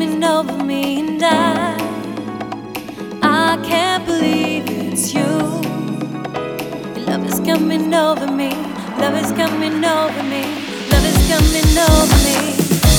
coming over me, and I can't believe it's you. Your love is coming over me. Love is coming over me. Love is coming over me.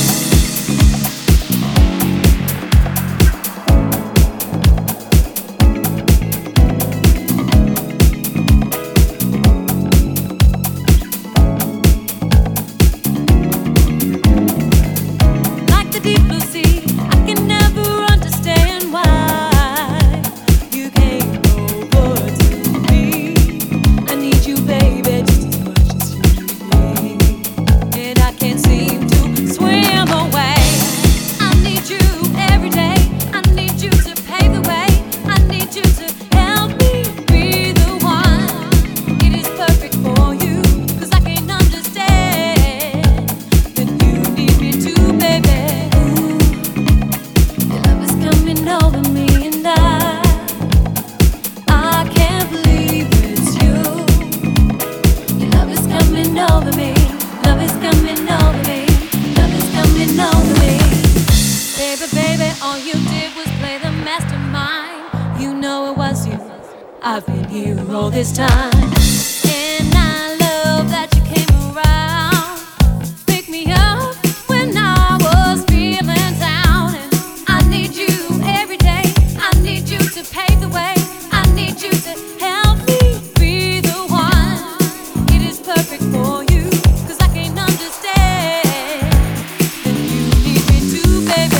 All you did was play the mastermind. You know it was you. I've been here all this time. And I love that you came around. Pick me up when I was feeling down. And I need you every day. I need you to pave the way. I need you to help me be the one. It is perfect for you, 'cause I can't understand that you need me too, baby.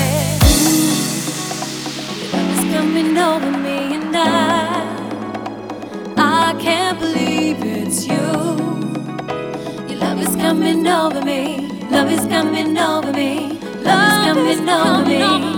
Coming over me, and I can't believe it's you. Your love is coming over me. Love is coming over me. Love is coming over me.